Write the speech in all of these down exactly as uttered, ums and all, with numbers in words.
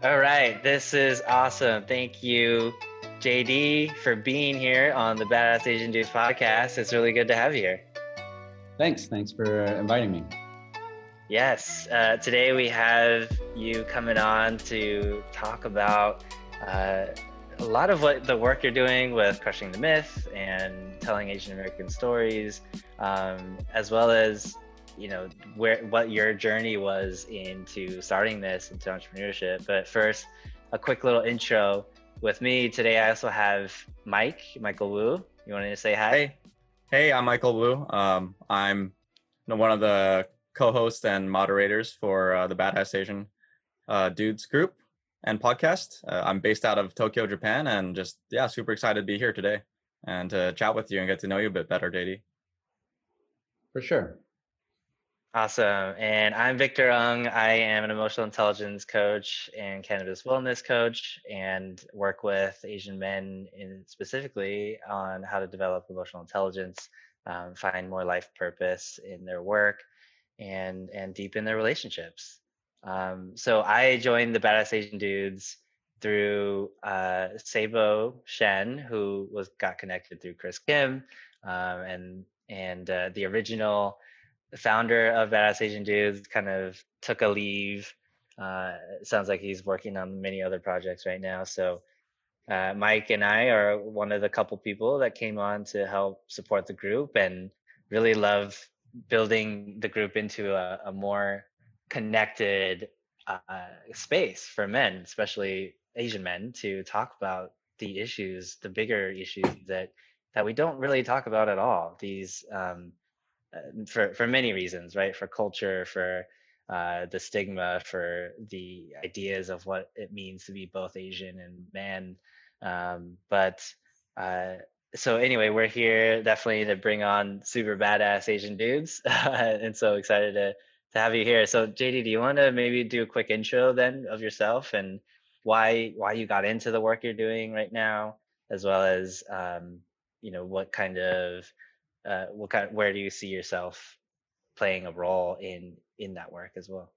All right, this is awesome. Thank you, J D, for being here on the Badass Asian Dudes podcast. It's really good to have you here. Thanks. Thanks for inviting me. Yes, uh, today we have you coming on to talk about uh, a lot of what the work you're doing with Crushing the Myth and telling Asian American stories, um, as well as you know where what your journey was into starting this into entrepreneurship. But first, a quick little intro with me today. I also have Mike, Michael Wu. You wanted to say hi? Hey, hey, I'm Michael Wu. Um, I'm one of the co-hosts and moderators for uh, the Badass Asian uh, Dudes group and podcast. Uh, I'm based out of Tokyo, Japan, and just yeah, super excited to be here today and to chat with you and get to know you a bit better, J D. For sure. Awesome. And I'm Victor Ung. I am an emotional intelligence coach and cannabis wellness coach, and work with Asian men in specifically on how to develop emotional intelligence, um, find more life purpose in their work, and and deepen their relationships. Um, so I joined the Badass Asian Dudes through uh, Sabo Shen, who was got connected through Chris Kim, um, and and uh, the original the founder of Badass Asian Dudes kind of took a leave. Uh, it sounds like he's working on many other projects right now. So uh, Mike and I are one of the couple people that came on to help support the group, and really love building the group into a, a more connected uh, space for men, especially Asian men, to talk about the issues, the bigger issues that that we don't really talk about at all. These um, uh, for for many reasons, right? For culture, for uh, the stigma, for the ideas of what it means to be both Asian and man. Um, but uh, so anyway, we're here definitely to bring on super badass Asian dudes, and so excited to to have you here. So J D, do you want to maybe do a quick intro then of yourself and why why you got into the work you're doing right now, as well as um, you know what kind of uh, what kind where do you see yourself playing a role in in that work as well?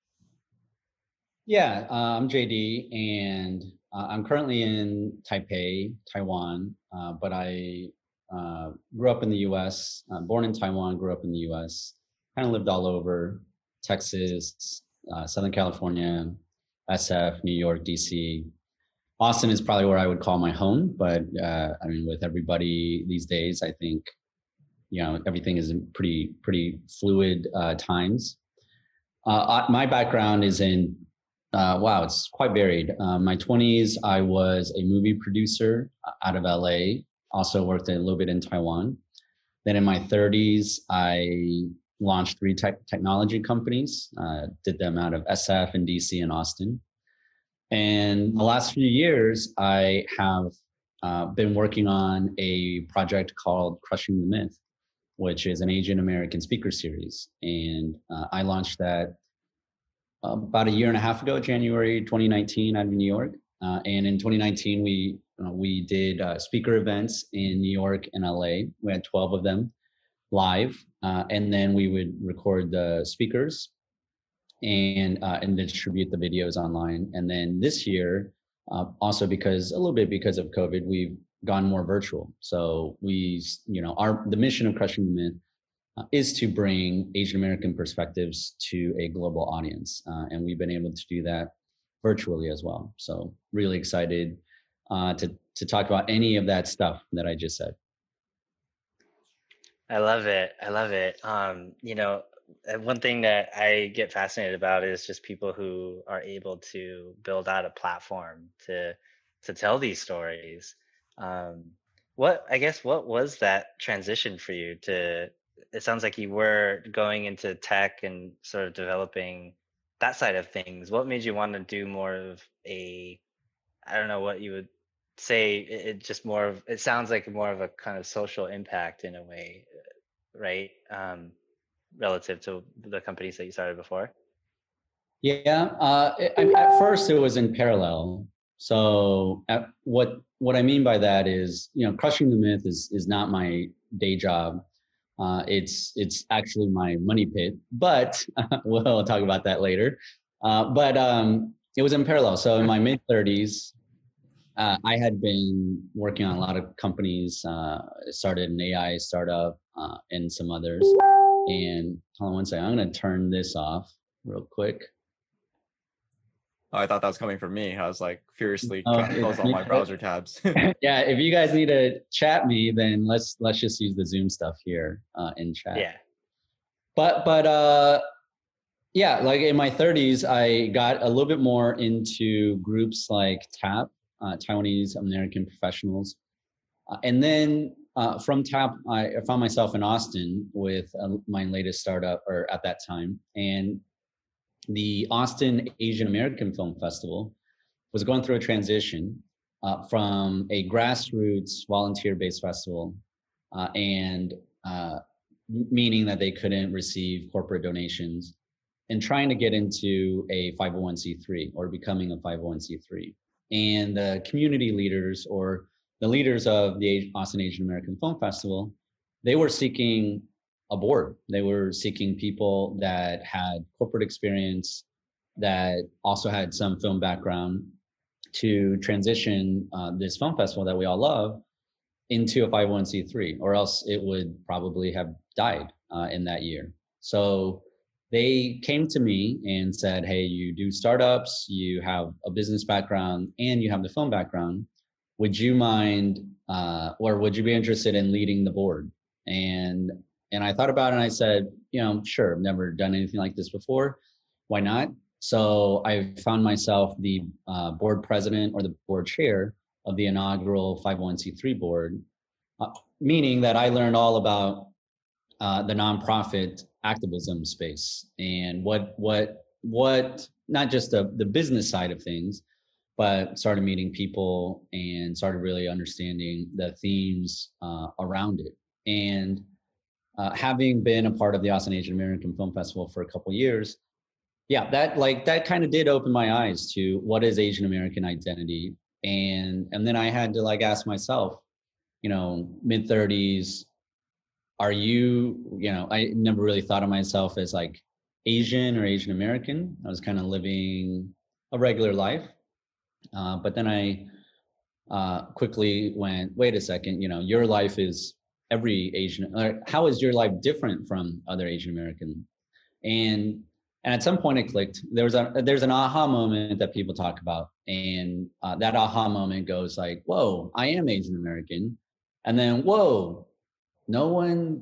Yeah, uh, I'm J D, and uh, I'm currently in Taipei, Taiwan, uh, but I uh, grew up in the U S, uh, born in Taiwan, grew up in the U S, kind of lived all over Texas, uh, Southern California, S F, New York, D C. Austin is probably where I would call my home, but uh, I mean, with everybody these days, I think you know everything is in pretty pretty fluid uh, times. Uh, my background is in uh, wow, it's quite varied. Uh, my twenties, I was a movie producer out of L A. Also worked a little bit in Taiwan. Then in my thirties, I launched three tech technology companies. Uh, did them out of S F and D C and Austin. And the last few years, I have uh, been working on a project called Crushing the Myth, which is an Asian American speaker series. And uh, I launched that uh, about a year and a half ago, January twenty nineteen, out of New York. Uh, and in twenty nineteen, we uh, we did uh, speaker events in New York and L A. We had twelve of them live, uh, and then we would record the speakers and uh, and distribute the videos online. And then this year, uh, also because a little bit because of COVID, we've gone more virtual. So we, you know, our the mission of Crushing the Myth uh, is to bring Asian American perspectives to a global audience, uh, and we've been able to do that virtually as well. So really excited uh, to to talk about any of that stuff that I just said. I love it. I love it. Um, you know, uh, one thing that I get fascinated about is just people who are able to build out a platform to to tell these stories. Um, what I guess what was that transition for you to? It sounds like you were going into tech and sort of developing that side of things. What made you want to do more of a, I don't know what you would say, it, it just more of, it sounds like more of a kind of social impact in a way, right? Um, relative to the companies that you started before? Yeah, uh, it, I, at first it was in parallel. So at, what what I mean by that is, you know, Crushing the Myth is is not my day job. Uh, it's it's actually my money pit, but we'll talk about that later. Uh, but um, it was in parallel. So in my mid thirties, uh, I had been working on a lot of companies. Uh, started an A I startup uh, and some others. And hold on one second, I'm going to turn this off real quick. Oh, I thought that was coming from me. I was like furiously Oh, trying to close all my browser tabs. Yeah, if you guys need to chat me, then let's let's just use the Zoom stuff here uh, in chat. Yeah. But but uh, yeah, like in my thirties, I got a little bit more into groups like TAP, uh, Taiwanese American Professionals, uh, and then uh, from TAP, I found myself in Austin with uh, my latest startup, or at that time, and the Austin Asian American Film Festival was going through a transition uh, from a grassroots volunteer-based festival, uh, and uh, meaning that they couldn't receive corporate donations, and trying to get into a five oh one c three or becoming a five oh one c three. And the community leaders, or the leaders of the Austin Asian American Film Festival, they were seeking a board. They were seeking people that had corporate experience, that also had some film background, to transition uh, this film festival that we all love into a five oh one c three, or else it would probably have died uh, in that year. So they came to me and said, hey, you do startups, you have a business background, and you have the film background. Would you mind, uh, or would you be interested in leading the board? And and I thought about it, and I said, you know, sure, I've never done anything like this before. Why not? So I found myself the uh, board president, or the board chair of the inaugural five oh one c three board, uh, meaning that I learned all about uh, the nonprofit activism space, and what what what not just the the business side of things, but started meeting people and started really understanding the themes uh, around it. And uh, having been a part of the Austin Asian American Film Festival for a couple of years, yeah, that like that kind of did open my eyes to what is Asian American identity. And and then I had to like ask myself, you know, mid thirties, are you, you know, I never really thought of myself as like Asian or Asian American. I was kind of living a regular life. Uh, but then I uh, quickly went, wait a second, you know, your life is every Asian, or how is your life different from other Asian American? And and at some point it clicked. There was a there's an aha moment that people talk about, and uh, that aha moment goes like, whoa, I am Asian American, and then whoa, no one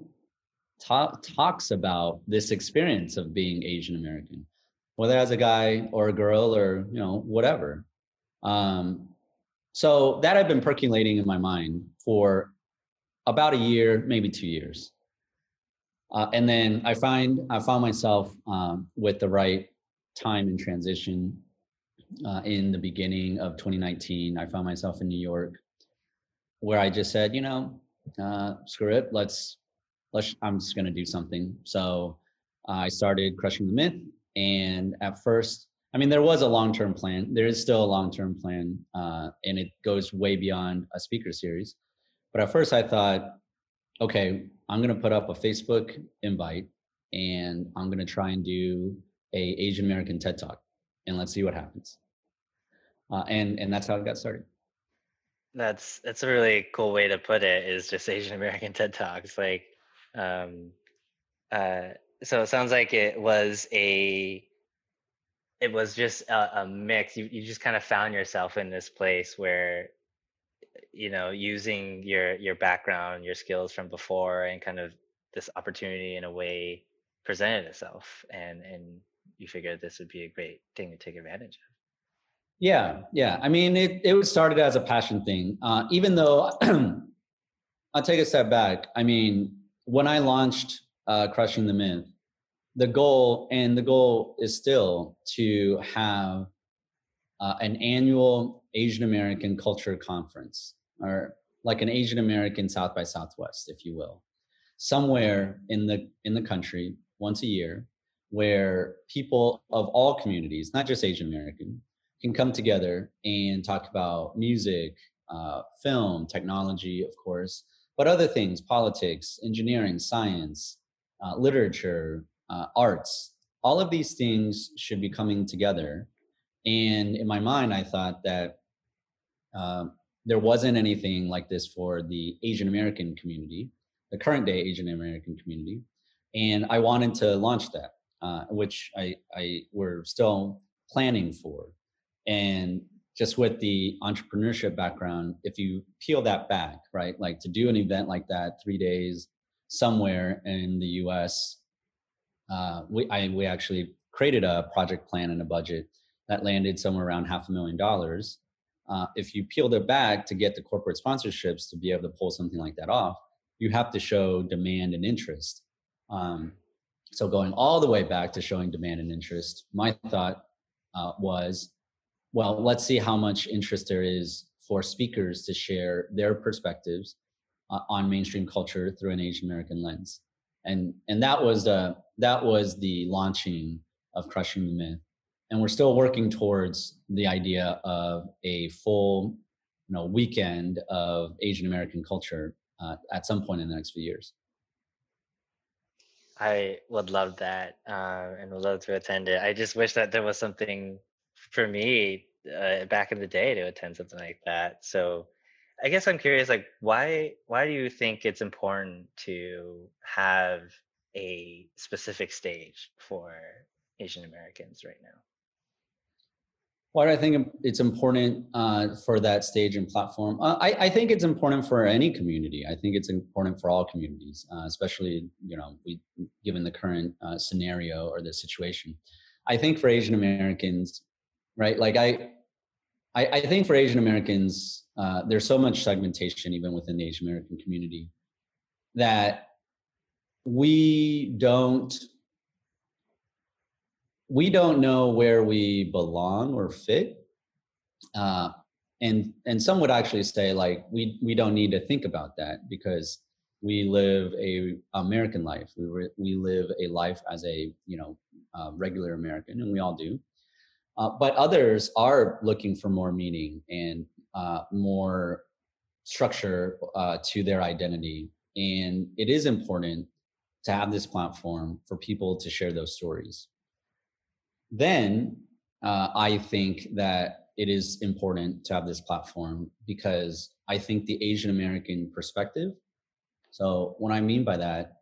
ta- talks about this experience of being Asian American, whether as a guy or a girl or you know whatever. Um, so that had been percolating in my mind for about a year, maybe two years. Uh, and then I find I found myself um, with the right time in transition uh, in the beginning of twenty nineteen. I found myself in New York, where I just said, you know, uh, screw it, let's let's. I'm just going to do something. So uh, I started Crushing the Myth, and at first, I mean, there was a long-term plan. There is still a long-term plan, uh, and it goes way beyond a speaker series. But at first, I thought, okay, I'm going to put up a Facebook invite, and I'm going to try and do a Asian American TED Talk, and let's see what happens. Uh, and and that's how it got started. That's that's a really cool way to put it. Is just Asian American TED Talks. Like, um, uh, so it sounds like it was a, it was just a, a mix. You you just kind of found yourself in this place where, you know, using your your background, your skills from before, and kind of this opportunity in a way presented itself, and and you figured this would be a great thing to take advantage of. Yeah, yeah. I mean, it it started as a passion thing. Uh, even though I'll take a step back. I mean, when I launched uh, Crushing the Myth, the goal and the goal is still to have uh, an annual Asian American Culture Conference, or like an Asian American South by Southwest, if you will, somewhere in the in the country once a year, where people of all communities, not just Asian American, can come together and talk about music, uh, film, technology, of course, but other things, politics, engineering, science, uh, literature, uh, arts. All of these things should be coming together And in my mind, I thought that um, there wasn't anything like this for the Asian American community, the current day Asian American community. And I wanted to launch that, uh, which I, I we're still planning for. And just with the entrepreneurship background, if you peel that back, right, like to do an event like that, three days somewhere in the U S, uh, we I, we actually created a project plan and a budget that landed somewhere around half a million dollars. Uh, if you peeled it back to get the corporate sponsorships to be able to pull something like that off, you have to show demand and interest. Um, so going all the way back to showing demand and interest, my thought uh, was, well, let's see how much interest there is for speakers to share their perspectives uh, on mainstream culture through an Asian American lens. And, and that was the, that was the launching of Crushing the Myth. And we're still working towards the idea of a full, you know, weekend of Asian American culture uh, at some point in the next few years. I would love that, uh, and would love to attend it. I just wish that there was something for me uh, back in the day to attend something like that. So I guess I'm curious, like, why why do you think it's important to have a specific stage for Asian Americans right now? Why do I think it's important uh, for that stage and platform? Uh, I, I think it's important for any community. I think it's important for all communities, uh, especially, you know, we, given the current uh, scenario or the situation. I think for Asian Americans, right? Like I, I, I think for Asian Americans, uh, there's so much segmentation even within the Asian American community that we don't we don't know where we belong or fit. Uh, and and some would actually say like we we don't need to think about that because we live a American life. We re, we live a life as a you know uh, regular American, and we all do. Uh, but others are looking for more meaning and uh, more structure uh, to their identity, and it is important to have this platform for people to share those stories. Then uh, I think that it is important to have this platform because I think the Asian American perspective. So, what I mean by that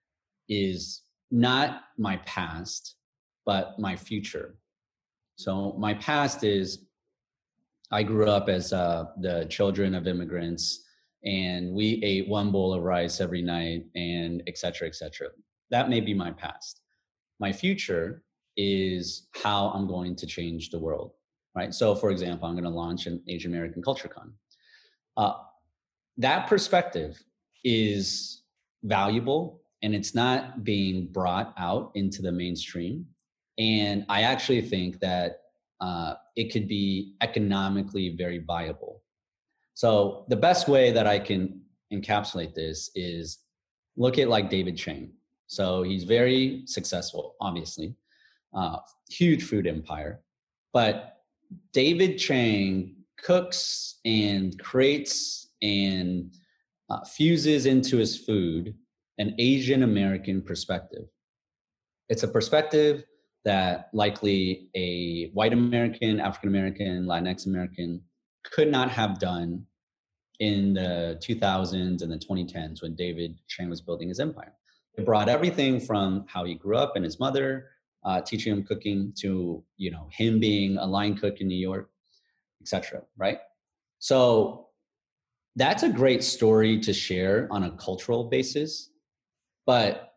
is not my past, but my future. So, my past is I grew up as uh, the children of immigrants, and we ate one bowl of rice every night, and et cetera, et cetera. That may be my past. My future is how I'm going to change the world, right? So, for example, I'm going to launch an Asian American Culture Con. Uh, that perspective is valuable, and it's not being brought out into the mainstream. And I actually think that uh, it could be economically very viable. So, the best way that I can encapsulate this is look at like David Chang. So, he's very successful, obviously. Uh, huge food empire. But David Chang cooks and creates and uh, fuses into his food an Asian American perspective. It's a perspective that likely a white American, African American, Latinx American could not have done in the two thousands and the twenty tens when David Chang was building his empire. It brought everything from how he grew up and his mother, Uh, teaching him cooking to, you know, him being a line cook in New York, et cetera, right? So that's a great story to share on a cultural basis. But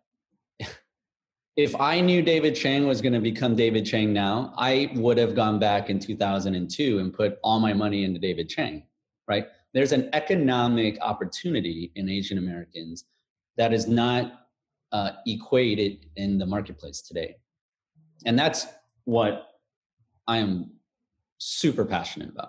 if I knew David Chang was going to become David Chang now, I would have gone back in two thousand two and put all my money into David Chang, right? There's an economic opportunity in Asian Americans that is not uh, equated in the marketplace today. And that's what I am super passionate about.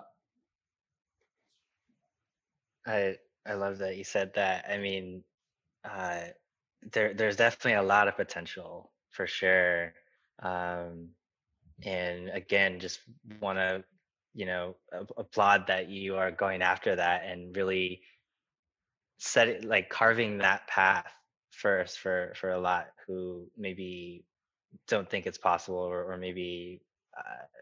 I I love that you said that. I mean, uh, there there's definitely a lot of potential for sure. Um, and again, just want to, you know, a- applaud that you are going after that and really set it, like carving that path first for for a lot who maybe don't think it's possible or, or maybe uh,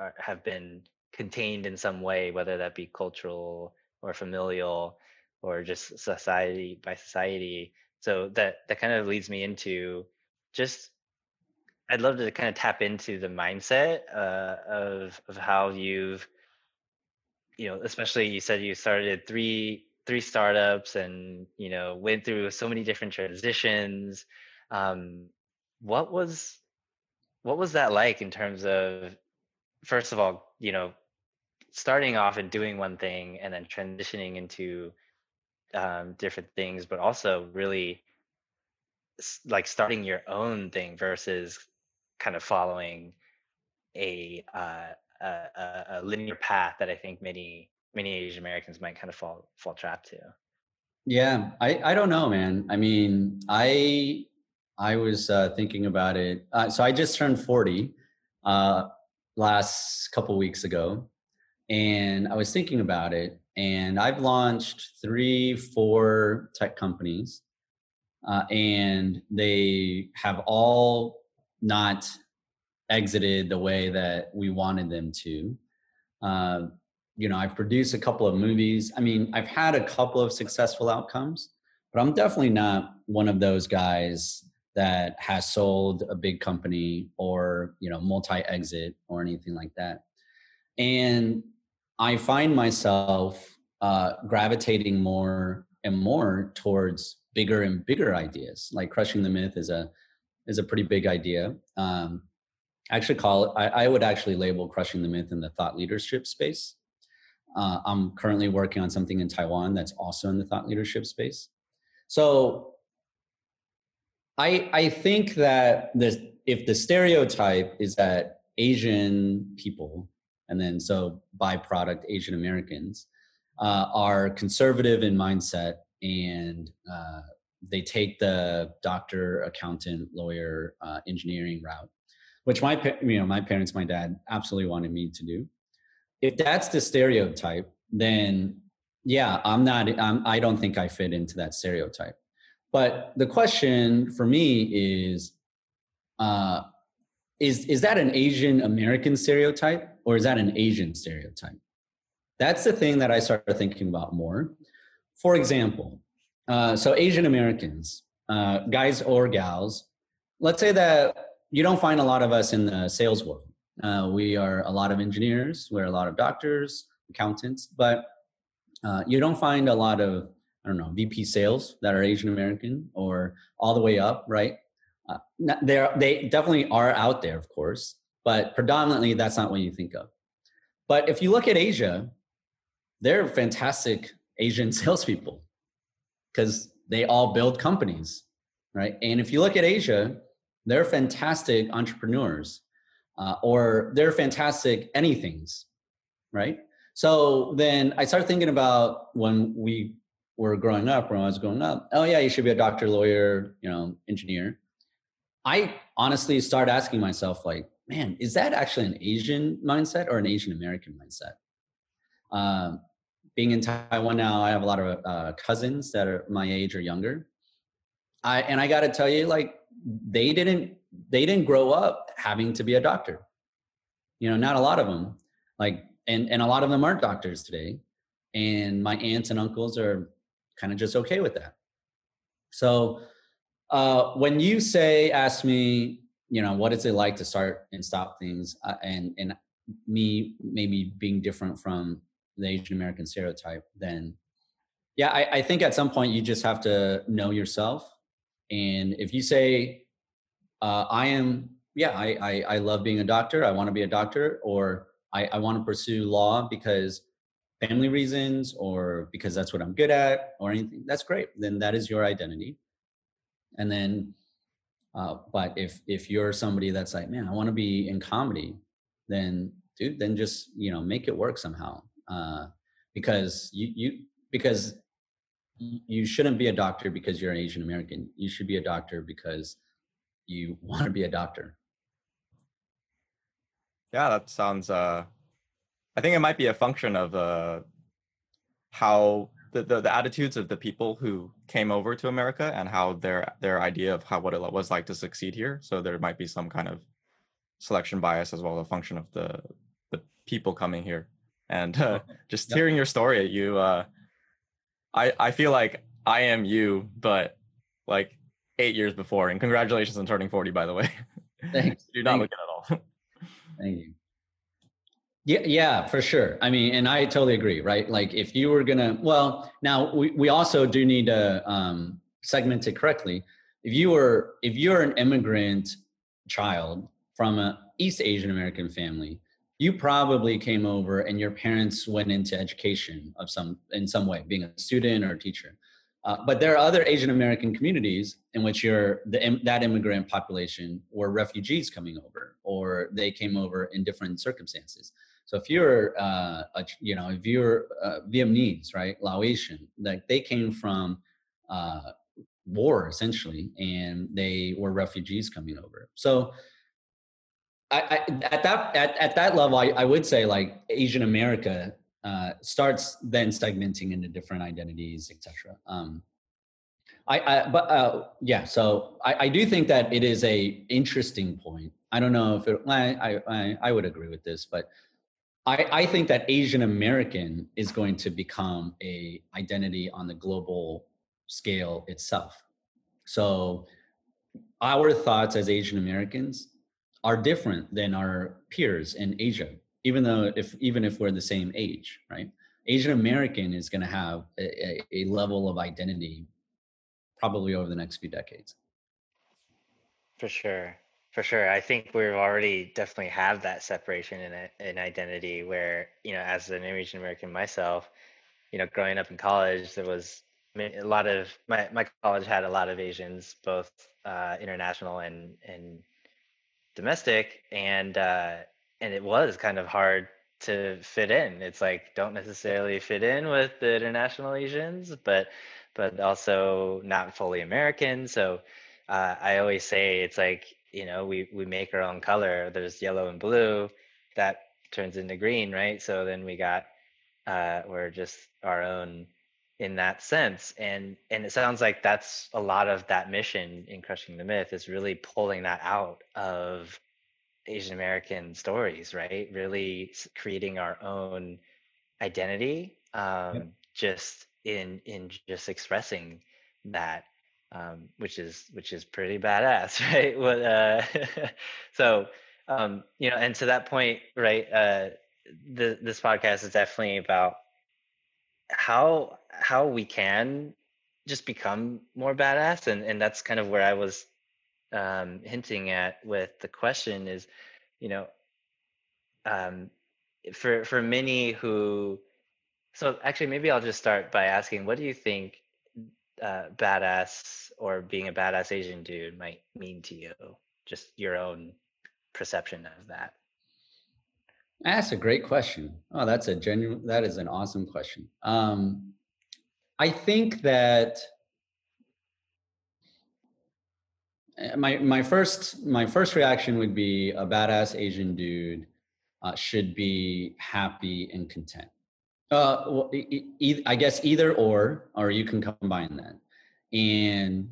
are, have been contained in some way, whether that be cultural or familial or just society by society. So that that kind of leads me into just I'd love to kind of tap into the mindset uh, of of how you've, you know, especially you said you started three three startups and, you know, went through so many different transitions. Um, what was what was that like in terms of, first of all, you know, starting off and doing one thing and then transitioning into um, different things, but also really s- like starting your own thing versus kind of following a, uh, a a a linear path that I think many many Asian Americans might kind of fall fall trap to. Yeah, I, I don't know, man. I mean, I I was uh, thinking about it. Uh, so I just turned forty uh, last couple weeks ago, and I was thinking about it. And I've launched three, four tech companies, uh, and they have all not exited the way that we wanted them to. Uh, you know, I've produced a couple of movies. I mean, I've had a couple of successful outcomes, but I'm definitely not one of those guys that has sold a big company or, you know, multi-exit or anything like that. And I find myself uh, gravitating more and more towards bigger and bigger ideas. Like Crushing the Myth is a is a pretty big idea. Um, I actually call it, I, I would actually label Crushing the Myth in the thought leadership space. Uh, I'm currently working on something in Taiwan that's also in the thought leadership space. So I I think that this, if the stereotype is that Asian people, and then so byproduct Asian Americans, uh, are conservative in mindset and uh, they take the doctor, accountant, lawyer, uh, engineering route, which my you know my parents, my dad absolutely wanted me to do. If that's the stereotype, then yeah, I'm not. I'm, I don't think I fit into that stereotype. But the question for me is, uh, is is that an Asian American stereotype or is that an Asian stereotype? That's the thing that I started thinking about more. For example, uh, so Asian Americans, uh, guys or gals, let's say that you don't find a lot of us in the sales world. Uh, we are a lot of engineers, we're a lot of doctors, accountants, but uh, you don't find a lot of, I don't know, V P sales that are Asian American or all the way up, right? Uh, they're, they definitely are out there, of course, but predominantly that's not what you think of. But if you look at Asia, they're fantastic Asian salespeople because they all build companies, right? And if you look at Asia, they're fantastic entrepreneurs uh, or they're fantastic anythings, right? So then I started thinking about when we were growing up, when I was growing up, oh yeah, you should be a doctor, lawyer, you know, engineer. I honestly started asking myself like, man, is that actually an Asian mindset or an Asian American mindset? Um, being in Taiwan now, I have a lot of uh, cousins that are my age or younger. I, and I got to tell you, like, they didn't, they didn't grow up having to be a doctor. You know, not a lot of them. Like, and and a lot of them aren't doctors today. And my aunts and uncles are kind of just okay with that. So uh, when you say, ask me, you know, what is it like to start and stop things, uh, and and me maybe being different from the Asian American stereotype, then yeah, I, I think at some point you just have to know yourself. And if you say, uh, I am, yeah, I, I, I love being a doctor, I want to be a doctor, or I, I want to pursue law because family reasons or because that's what I'm good at or anything, that's great. Then that is your identity. And then, uh, but if, if you're somebody that's like, man, I want to be in comedy, then dude, then just, you know, make it work somehow. Uh, because you, you, because you shouldn't be a doctor because you're an Asian American. You should be a doctor because you want to be a doctor. Yeah, that sounds. Uh, I think it might be a function of uh, how the, the the attitudes of the people who came over to America and how their their idea of how what it was like to succeed here. So there might be some kind of selection bias as well, a function of the the people coming here. And uh, just yep. hearing your story, you, uh, I, I feel like I am you, but like eight years before. And congratulations on turning forty, by the way. Thanks. You do not Thank look it at all. Thank you. Yeah, yeah, for sure. I mean, and I totally agree, right? Like if you were gonna, well, now we, we also do need to um, segment it correctly. If you were, if you're an immigrant child from an East Asian American family, you probably came over and your parents went into education of some, in some way, being a student or a teacher. Uh, but there are other Asian American communities in which you're the, that immigrant population were refugees coming over, or they came over in different circumstances. So if you're, uh, a, you know, if you're uh, Vietnamese, right, Laotian, like they came from uh, war essentially, and they were refugees coming over. So I, I, at that at, at that level, I, I would say like Asian America uh, starts then segmenting into different identities, et cetera. Um, I, I but uh, yeah, so I, I do think that it is a interesting point. I don't know if it, I I I would agree with this, but I, I think that Asian American is going to become a identity on the global scale itself. So our thoughts as Asian Americans are different than our peers in Asia, even though if even if we're the same age, right? Asian American is going to have a, a, a level of identity probably over the next few decades. For sure. For sure. I think we've already definitely have that separation in a, in identity where, you know, as an Asian American myself, you know, growing up in college, there was I mean, a lot of my, my college had a lot of Asians, both uh, international and, and domestic. And, uh, and it was kind of hard to fit in. It's like, don't necessarily fit in with the international Asians, but, but also not fully American. So uh, I always say it's like, you know, we, we make our own color. There's yellow and blue that turns into green, right? So then we got, uh, we're just our own in that sense. And, and it sounds like that's a lot of that mission in Crushing the Myth is really pulling that out of Asian American stories, right? Really creating our own identity, um, yep. just in, in just expressing that. Um, which is which is pretty badass, right? What, uh, so um, you know, and to that point, right? Uh, the, this podcast is definitely about how how we can just become more badass, and and that's kind of where I was um, hinting at with the question is, you know, um, for for many who, so actually maybe I'll just start by asking, what do you think? Uh, badass or being a badass Asian dude might mean to you? Just your own perception of that. That's a great question. Oh, that's a genuine, that is an awesome question. Um, I think that my, my first, my first reaction would be a badass Asian dude uh, should be happy and content. Uh, well, e- e- I guess either or, or you can combine that. And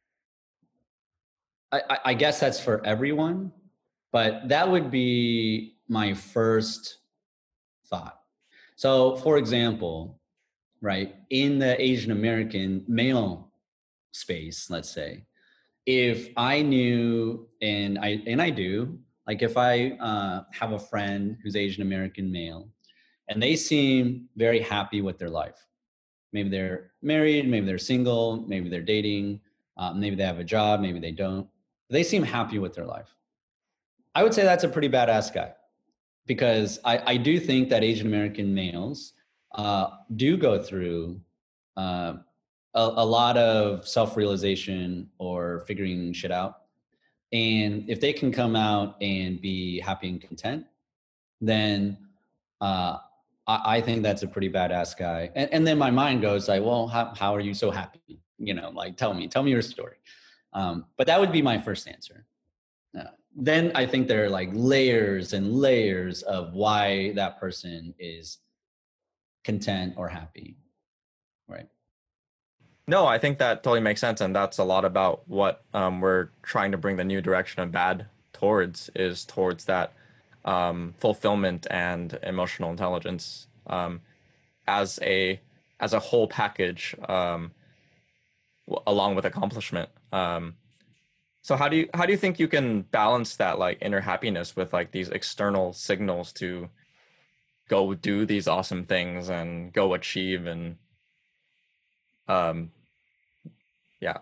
I, I guess that's for everyone, but that would be my first thought. So for example, right, in the Asian American male space, let's say, if I knew, and I, and I do, like if I uh, have a friend who's Asian American male, and they seem very happy with their life. Maybe they're married, maybe they're single, maybe they're dating, uh, maybe they have a job, maybe they don't. They seem happy with their life. I would say that's a pretty badass guy, because I, I do think that Asian American males uh, do go through uh, a, a lot of self-realization or figuring shit out. And if they can come out and be happy and content, then uh, I, I think that's a pretty badass guy. And, and then my mind goes like, well, how, how are you so happy? You know, like, tell me, tell me your story. Um, but that would be my first answer. Uh, then I think there are like layers and layers of why that person is content or happy, right? No, I think that totally makes sense. And that's a lot about what um, we're trying to bring the new direction of bad towards, is towards that um, fulfillment and emotional intelligence um, as a as a whole package, um, w- along with accomplishment. Um, so how do you how do you think you can balance that like inner happiness with like these external signals to go do these awesome things and go achieve and um yeah.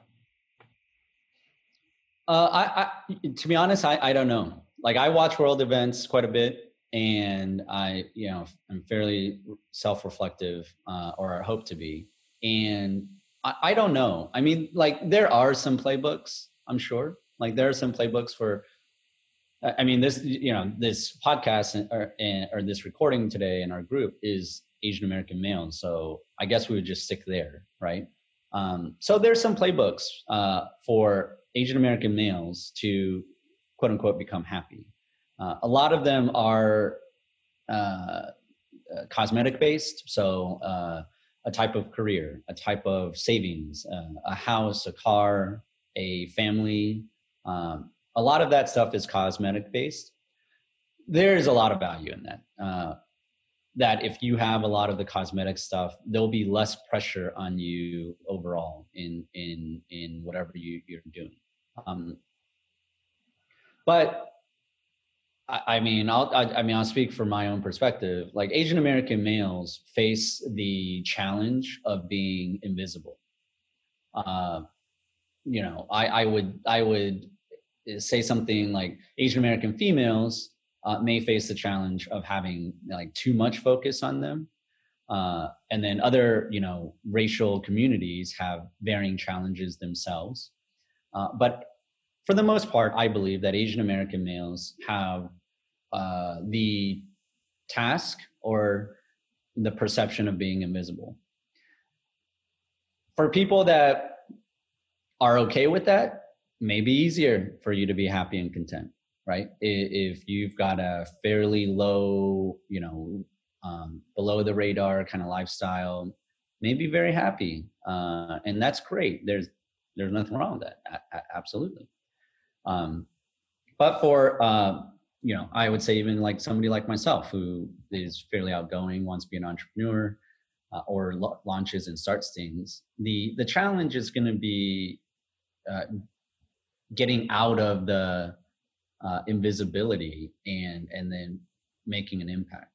Uh, I, I, to be honest, I, I don't know. Like I watch world events quite a bit, and I, you know, I'm fairly self-reflective, uh, or I hope to be. And I, I don't know. I mean, like there are some playbooks, I'm sure. Like there are some playbooks for. I I mean, this, you know, this podcast and- or, and, or this recording today in our group is Asian American males. So I guess we would just stick there, right? Um, so there's some playbooks uh, for Asian American males to quote unquote become happy. Uh, a lot of them are uh, uh, cosmetic based. So uh, a type of career, a type of savings, uh, a house, a car, a family. Um, a lot of that stuff is cosmetic based. There is a lot of value in that. Uh, that if you have a lot of the cosmetic stuff, there'll be less pressure on you overall in in in whatever you, you're doing. Um, but I, I mean, I'll I, I mean I'll speak from my own perspective. Like Asian American males face the challenge of being invisible. Uh, you know, I, I would I would say something like Asian American females uh, may face the challenge of having like too much focus on them. Uh, and then other, you know, racial communities have varying challenges themselves. Uh, but for the most part, I believe that Asian American males have uh, the task or the perception of being invisible. For people that are okay with that, maybe easier for you to be happy and content, right? If you've got a fairly low, you know, um, below the radar kind of lifestyle, maybe very happy, uh, and that's great. There's there's nothing wrong with that. A- a- absolutely. Um, but for uh, you know, I would say even like somebody like myself who is fairly outgoing, wants to be an entrepreneur, uh, or lo- launches and starts things. The the challenge is going to be uh, getting out of the uh, invisibility and and then making an impact.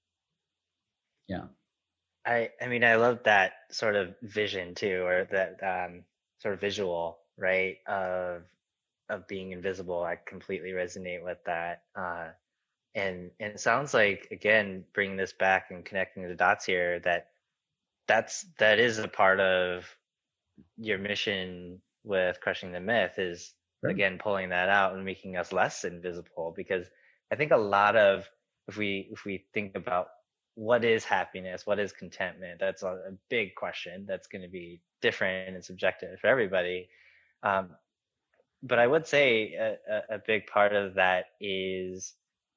Yeah. I I mean I love that sort of vision too, or that um, sort of visual, right? Of of being invisible. I completely resonate with that. Uh, and and it sounds like again bringing this back and connecting the dots here that that's that is a part of your mission with crushing the myth is Sure. again pulling that out and making us less invisible because I think a lot of if we if we think about what is happiness, what is contentment, that's a, a big question that's going to be different and subjective for everybody. Um, but I would say a, a, a big part of that is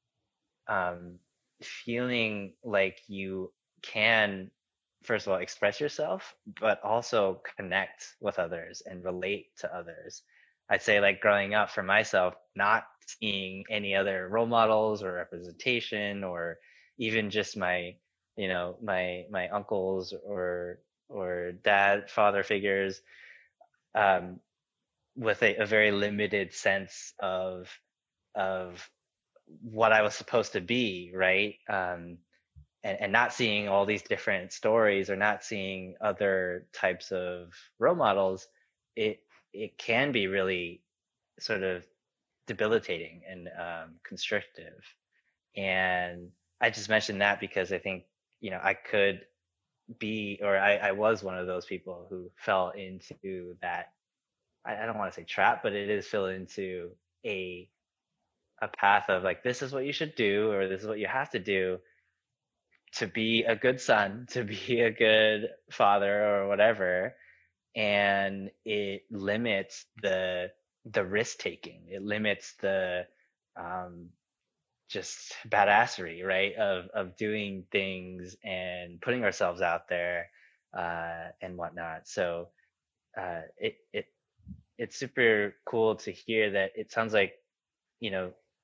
um, feeling like you can, first of all, express yourself, but also connect with others and relate to others. I'd say, like growing up for myself, not seeing any other role models or representation, or even just my, you know, my my uncles or or dad, father figures, um, with a, a very limited sense of of what I was supposed to be, right? Um, and, and not seeing all these different stories or not seeing other types of role models, it it can be really sort of debilitating and um, constrictive. And I just mentioned that because I think you know I could be or I, I was one of those people who fell into that. I, I don't want to say trap, but it is fell into a a path of like this is what you should do or this is what you have to do to be a good son, to be a good father or whatever, and it limits the the risk taking. It limits the um, just badassery, right? Of of doing things and putting ourselves out there uh, and whatnot. So uh, it it it's super cool to hear that. It sounds like you know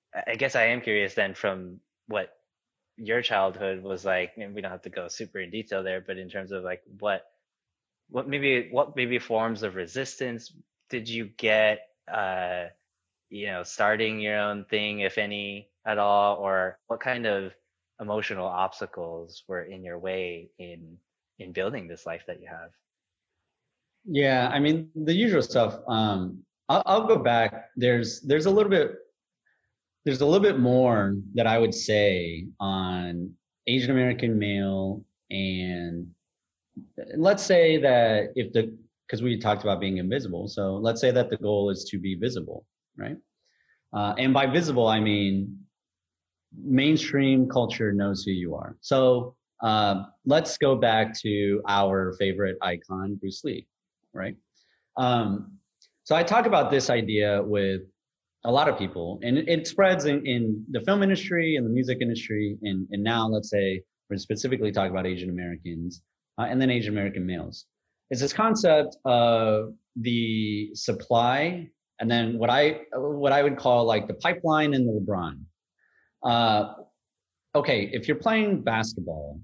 I guess I am curious then from what your childhood was like, and we don't have to go super in detail there, but in terms of like what what maybe what maybe forms of resistance did you get uh you know starting your own thing, if any at all, or what kind of emotional obstacles were in your way in in building this life that you have? Yeah, I mean the usual stuff. Um, I'll, I'll go back. There's there's a little bit there's a little bit more that I would say on Asian American male, and let's say that if the because we talked about being invisible, so let's say that the goal is to be visible, right? Uh, and by visible, I mean mainstream culture knows who you are. So uh, let's go back to our favorite icon, Bruce Lee, right? Um, so I talk about this idea with a lot of people, and it, it spreads in, in the film industry and the music industry, and, and now let's say we're specifically talking about Asian Americans uh, and then Asian American males. It's this concept of the supply, and then what I what I would call like the pipeline and the LeBron. Uh, okay, if you're playing basketball,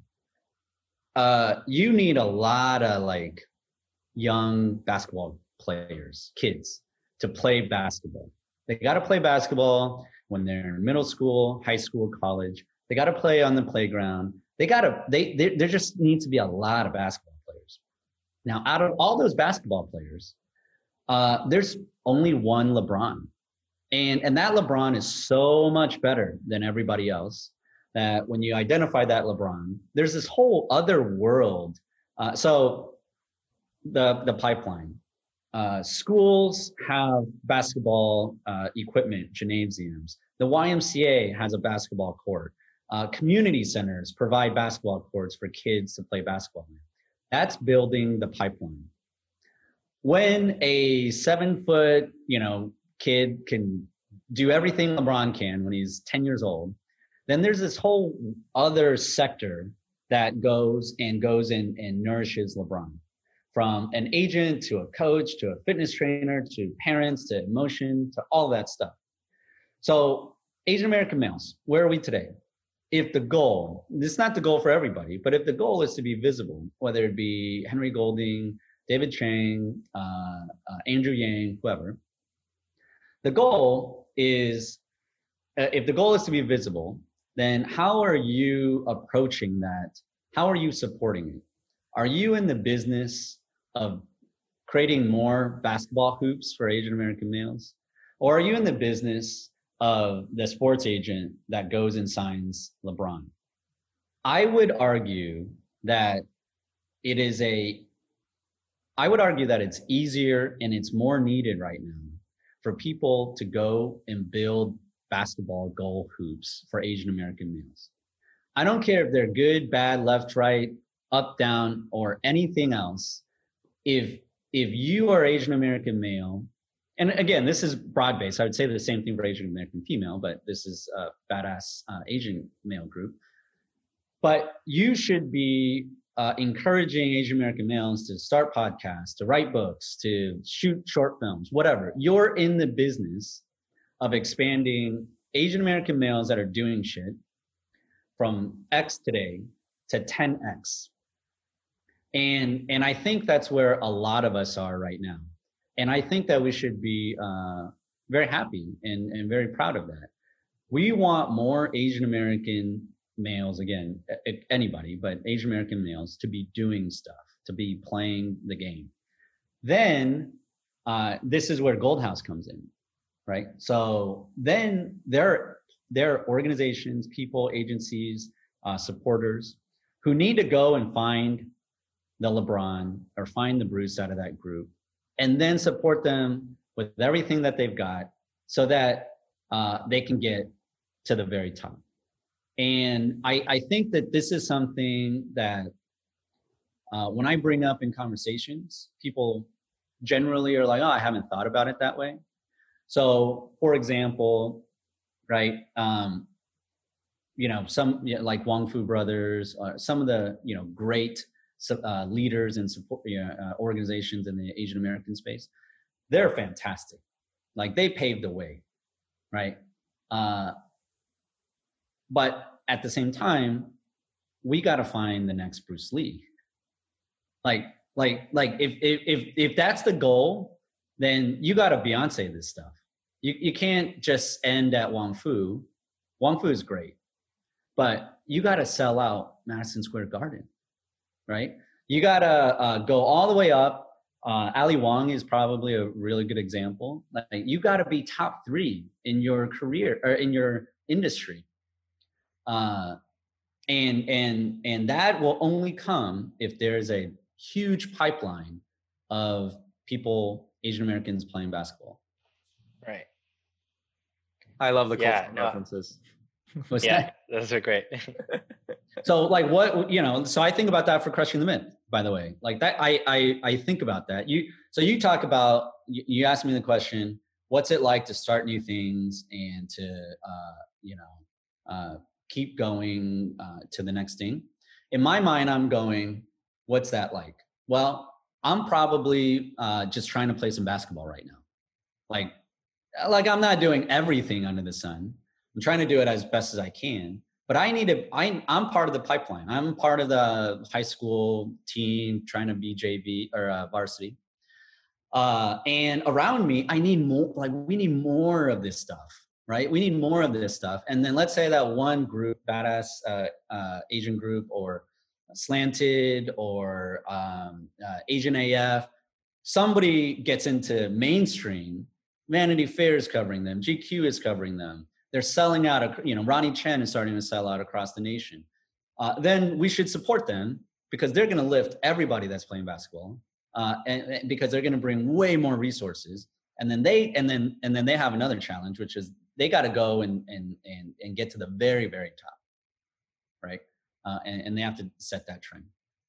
uh, you need a lot of like young basketball players, kids, to play basketball. They got to play basketball when they're in middle school, high school, college. They got to play on the playground. They got to, they, they, there just needs to be a lot of basketball players. Now, out of all those basketball players, uh, there's only one LeBron. And, and that LeBron is so much better than everybody else that when you identify that LeBron, there's this whole other world. Uh, so the, the pipeline. Uh, schools have basketball uh, equipment, gymnasiums. The Y M C A has a basketball court. Uh, community centers provide basketball courts for kids to play basketball in. That's building the pipeline. When a seven foot, you know, kid can do everything LeBron can when he's ten years old, then there's this whole other sector that goes and goes in and nourishes LeBron. From an agent to a coach to a fitness trainer to parents to emotion to all that stuff. So Asian American males, where are we today? If the goal, this is not the goal for everybody, but if the goal is to be visible, whether it be Henry Golding, David Chang, uh, uh, Andrew Yang, whoever, the goal is, uh, if the goal is to be visible, then how are you approaching that? How are you supporting it? Are you in the business of creating more basketball hoops for Asian American males? Or are you in the business of the sports agent that goes and signs LeBron? I would argue that it is a, I would argue that it's easier and it's more needed right now for people to go and build basketball goal hoops for Asian American males. I don't care if they're good, bad, left, right, up, down, or anything else. If if you are Asian American male, and again, this is broad based. I would say the same thing for Asian American female, but this is a badass uh, Asian male group. But you should be uh, encouraging Asian American males to start podcasts, to write books, to shoot short films, whatever. You're in the business of expanding Asian American males that are doing shit from X today to ten X. And, and I think that's where a lot of us are right now. And I think that we should be uh, very happy and, and very proud of that. We want more Asian American males, again, anybody, but Asian American males to be doing stuff, to be playing the game. Then uh, this is where Goldhouse comes in, right? So then there, there are organizations, people, agencies, uh, supporters who need to go and find the LeBron or find the Bruce out of that group and then support them with everything that they've got so that uh, they can get to the very top. And I, I think that this is something that uh, when I bring up in conversations, people generally are like, oh, I haven't thought about it that way. So for example, right, um, you know, some you know, like Wong Fu Brothers, uh, some of the, you know, great Uh, leaders and support uh, organizations in the Asian American space, they're fantastic. Like they paved the way, right? Uh, but at the same time, we got to find the next Bruce Lee. Like, like, like if, if, if, if that's the goal, then you got to Beyonce this stuff. You, you can't just end at Wong Fu. Wong Fu is great, but you got to sell out Madison Square Garden, right? You got to uh, go all the way up. Uh, Ali Wong is probably a really good example. Like, you got to be top three in your career or in your industry. Uh, and, and, and that will only come if there's a huge pipeline of people, Asian Americans playing basketball. Right. I love the Yeah, cultural no. references. What's Yeah, that? those are great. So like what, you know, so I think about that for Crushing the Myth, by the way, like that, I, I, I think about that. You, so you talk about, you, you asked me the question, what's it like to start new things and to, uh, you know, uh, keep going uh, to the next thing. In my mind, I'm going, what's that like? Well, I'm probably uh, just trying to play some basketball right now. Like, like I'm not doing everything under the sun. I'm trying to do it as best as I can, but I need to, I, I'm part of the pipeline. I'm part of the high school team trying to be J V or uh, varsity. Uh, and around me, I need more, like we need more of this stuff, right? We need more of this stuff. And then let's say that one group, badass uh, uh, Asian group or Slanted or um, uh, Asian A F, somebody gets into mainstream, Vanity Fair is covering them, G Q is covering them. They're selling out, you know, Ronnie Chen is starting to sell out across the nation. Uh, then we should support them because they're going to lift everybody that's playing basketball, uh, and, and because they're going to bring way more resources. And then they, and then, and then they have another challenge, which is they got to go and and and and get to the very very top, right? Uh, and, and they have to set that trend.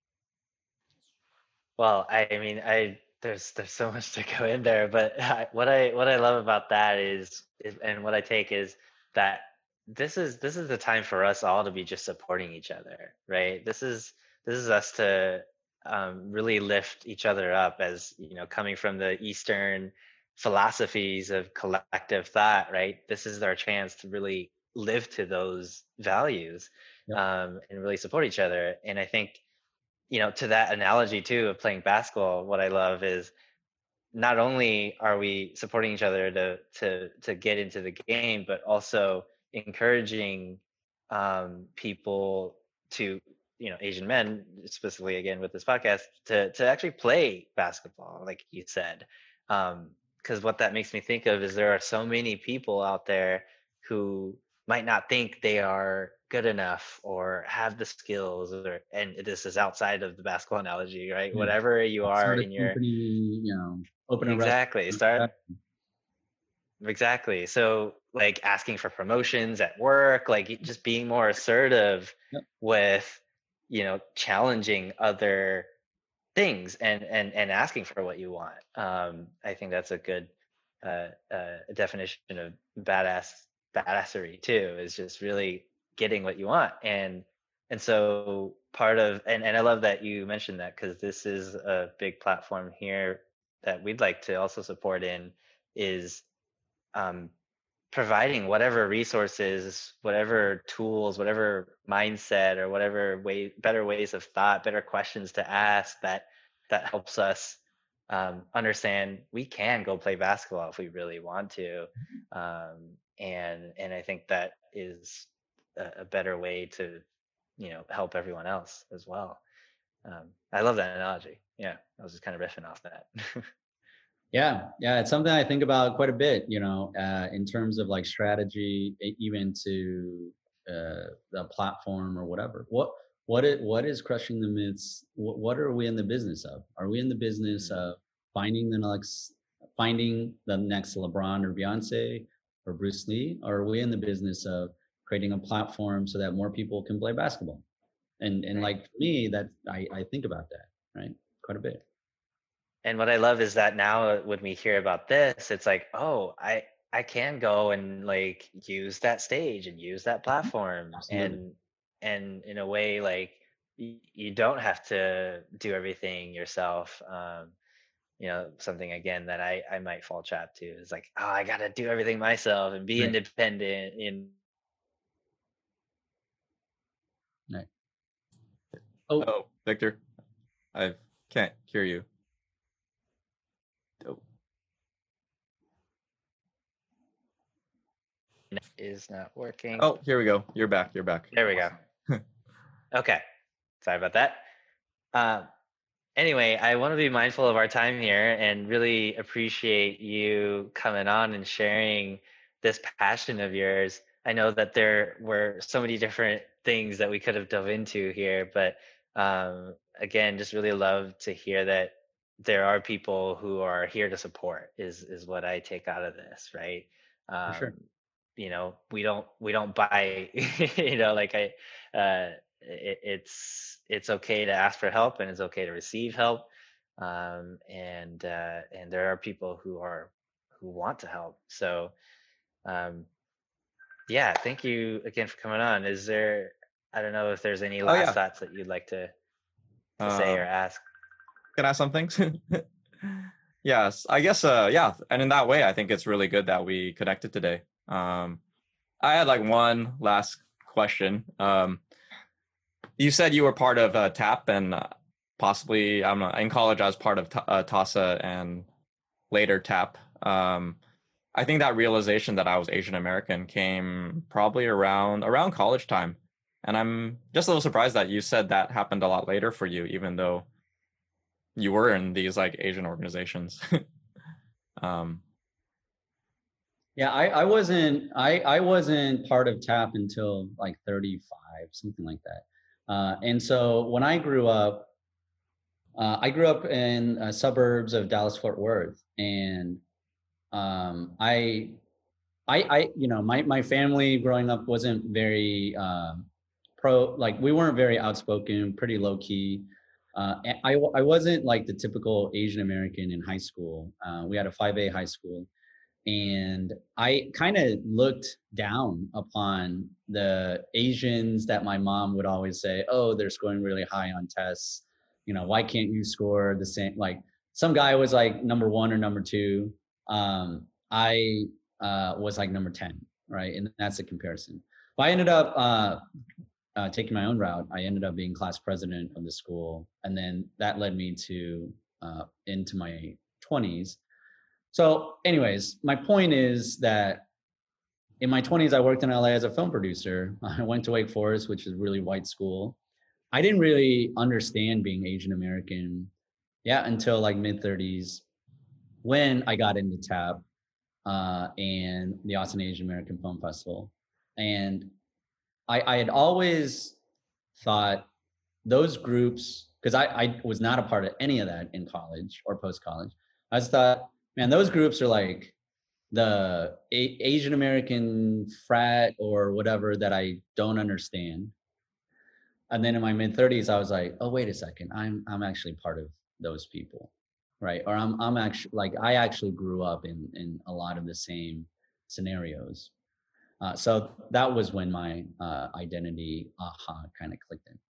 Well, I mean, I there's there's so much to go in there, but I, what I what I love about that is, is and what I take is that this is this is the time for us all to be just supporting each other, right? This is this is us to um, really lift each other up, as you know, coming from the Eastern philosophies of collective thought, right? This is our chance to really live to those values, Yep. um, and really support each other. And I think, you know, to that analogy too of playing basketball, what I love is not only are we supporting each other to to to get into the game, but also encouraging um, people to, you know, Asian men specifically, again with this podcast, to to actually play basketball, like you said, because what that makes me think of is there are so many people out there who might not think they are good enough or have the skills, or and this is outside of the basketball analogy, right? Yeah. Whatever you are Start a in your company, you know, open a exactly restaurant. start exactly so like asking for promotions at work, like just being more assertive Yep. with, you know, challenging other things and and and asking for what you want. um I think that's a good uh, uh definition of badass badassery too, is just really getting what you want. and and so part of, and, and I love that you mentioned that, because this is a big platform here that we'd like to also support in, is um providing whatever resources, whatever tools, whatever mindset, or whatever way, better ways of thought, better questions to ask that that helps us um, understand we can go play basketball if we really want to, um, and and I think that is a, a better way to, you know, help everyone else as well. Um, I love that analogy. Yeah, I was just kind of riffing off that. Yeah, yeah, it's something I think about quite a bit, you know, uh, in terms of like strategy, e- even to uh, the platform or whatever. What what it what is Crushing the Myths? What, what are we in the business of? Are we in the business Mm. of finding the next finding the next LeBron or Beyonce or Bruce Lee? Or are we in the business of creating a platform so that more people can play basketball? And and Right. like for me, that I, I think about that, right? Quite a bit. And what I love is that now uh, when we hear about this, it's like, oh, I I can go and like use that stage and use that platform, Absolutely. and and in a way, like y- you don't have to do everything yourself. Um, you know, something again that I I might fall trap to is like, oh, I gotta do everything myself and be Right. independent. In Right. Oh, Oh, Victor, I can't hear you. Oh, is not working. oh, here we go. You're back. You're back. There we Awesome. go. Okay, sorry about that. Um, anyway, I want to be mindful of our time here and really appreciate you coming on and sharing this passion of yours. I know that there were so many different things that we could have dove into here, but um, again, just really love to hear that there are people who are here to support. Is is what I take out of this, right? for Um, sure. you know, we don't we don't buy, you know, like I. Uh, it, it's it's okay to ask for help and it's okay to receive help, um, and uh, and there are people who are who want to help. So um, yeah, thank you again for coming on. Is there, I don't know if there's any Oh last yeah. thoughts that you'd like to to say or Um, ask. can I ask something? Yes, I guess. Uh, yeah, and in that way, I think it's really good that we connected today. Um, I had like one last question. Um, you said you were part of uh, TAP and uh, possibly I'm not in college. I was part of T- uh, TASA and later TAP. Um, I think that realization that I was Asian American came probably around around college time, and I'm just a little surprised that you said that happened a lot later for you, even though you were in these like Asian organizations. um, Yeah, I, I wasn't I, I wasn't part of TAP until like thirty-five, something like that. Uh, and so when I grew up, uh, I grew up in uh, suburbs of Dallas Fort Worth, and um, I I I you know my my family growing up wasn't very uh, pro, like we weren't very outspoken, pretty low key. Uh, and I I wasn't like the typical Asian American in high school. Uh, we had a five A high school, and I kind of looked down upon the Asians that my mom would always say, "Oh, they're scoring really high on tests. You know, why can't you score the same?" Like some guy was like number one or number two. Um, I uh, was like number ten, right? And that's a comparison. But I ended up uh, uh, taking my own route. I ended up being class president of the school, and then that led me to uh, into my twenties. So, anyways, my point is that in my twenties, I worked in L A as a film producer. I went to Wake Forest, which is a really white school. I didn't really understand being Asian American, yeah, until like mid thirties when I got into TAP uh, and the Austin Asian American Film Festival. And I, I had always thought those groups, because I, I was not a part of any of that in college or post college. I just thought, man, those groups are like the A- Asian American frat or whatever that I don't understand. And then in my mid thirties, I was like, oh, wait a second, I'm I'm actually part of those people, right? Or I'm I'm actually like I actually grew up in in a lot of the same scenarios. Uh, so that was when my uh, identity aha kind of clicked in.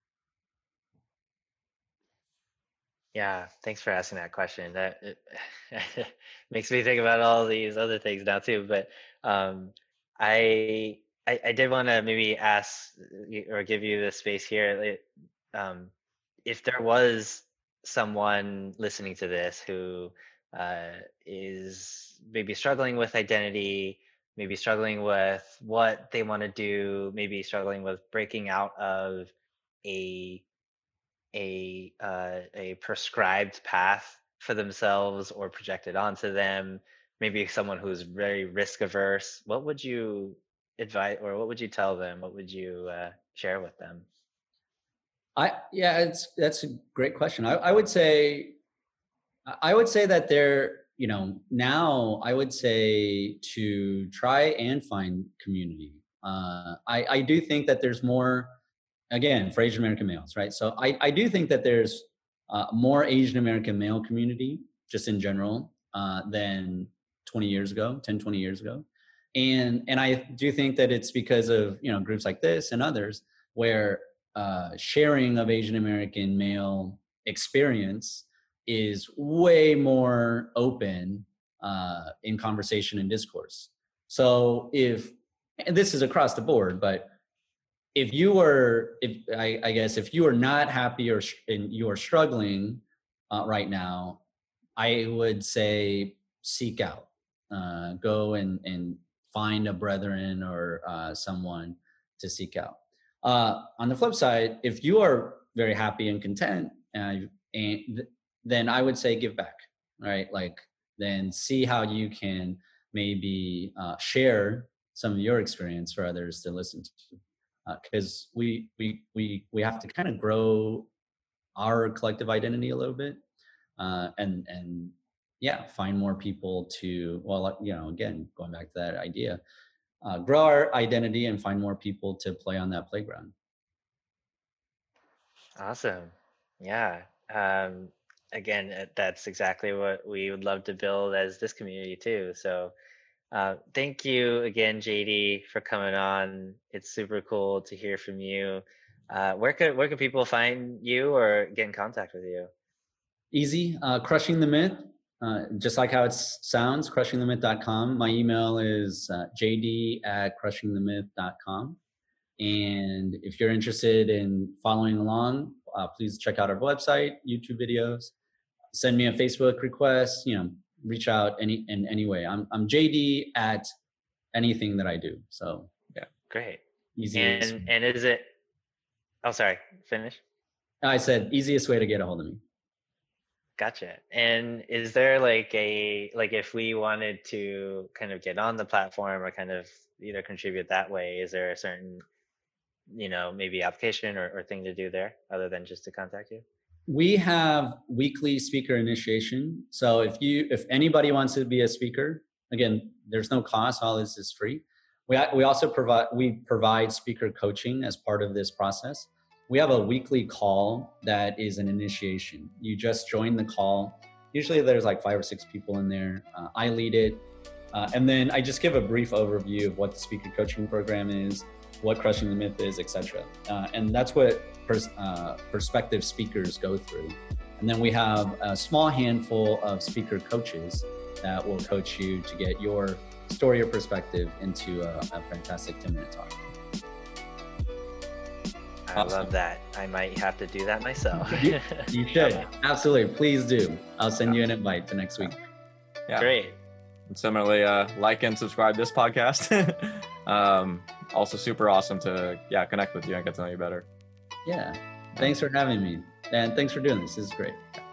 Yeah, thanks for asking that question. That it, makes me think about all these other things now too. But um, I, I I did want to maybe ask y- or give you the space here. Like, um, if there was someone listening to this who uh, is maybe struggling with identity, maybe struggling with what they want to do, maybe struggling with breaking out of a a uh, a prescribed path for themselves or projected onto them, maybe someone who's very risk averse, what would you advise or what would you tell them? What would you uh, share with them? I yeah, it's that's a great question. I, I would say I would say that there, you know, now I would say to try and find community. Uh, I, I do think that there's more, again, for Asian American males, right? So I, I do think that there's uh, more Asian American male community just in general uh, than twenty years ago, ten, twenty years ago. And, and I do think that it's because of, you know, groups like this and others where uh, sharing of Asian American male experience is way more open uh, in conversation and discourse. So if, and this is across the board, but if you are, if I, I guess, if you are not happy or sh- and you are struggling uh, right now, I would say seek out, uh, go and, and find a brethren or uh, someone to seek out. Uh, on the flip side, if you are very happy and content, and, and th- then I would say give back, right? Like then see how you can maybe uh, share some of your experience for others to listen to. Because uh, we we we we have to kind of grow our collective identity a little bit, uh, and and yeah, find more people to, well, you know, again, going back to that idea, uh, grow our identity and find more people to play on that playground. Awesome. Yeah. Um, again, uh, that's exactly what we would love to build as this community too. So uh, thank you again, J D, for coming on. It's super cool to hear from you. Uh, where could where could people find you or get in contact with you? Easy, uh, Crushing the Myth, uh, just like how it sounds, crushing the myth dot com. My email is uh, j d at crushing the myth dot com. And if you're interested in following along, uh, please check out our website, YouTube videos, send me a Facebook request, you know, reach out any in any way. I'm I'm J D at anything that I do. So yeah, great. Easiest. And and is it? Oh, sorry. Finish. I said easiest way to get a hold of me. Gotcha. And is there like a like if we wanted to kind of get on the platform or kind of either contribute that way, is there a certain, you know, maybe application or, or thing to do there other than just to contact you? We have weekly speaker initiation. So if you, if anybody wants to be a speaker, again, there's no cost. All this is free. We we also provide we provide speaker coaching as part of this process. We have a weekly call that is an initiation. You just join the call. Usually there's like five or six people in there. Uh, I lead it, uh, and then I just give a brief overview of what the speaker coaching program is, what Crushing the Myth is, et cetera. Uh, and that's what pers- uh, prospective speakers go through. And then we have a small handful of speaker coaches that will coach you to get your story or perspective into a, a fantastic ten minute talk. I awesome. love that. I might have to do that myself. you, you should. Absolutely. Please do. I'll send you an invite to next week. Yeah. Great. And similarly, uh, like and subscribe to this podcast. um, also super awesome to yeah connect with you and get to know you better. Yeah. Thanks for having me. And thanks for doing this. This is great.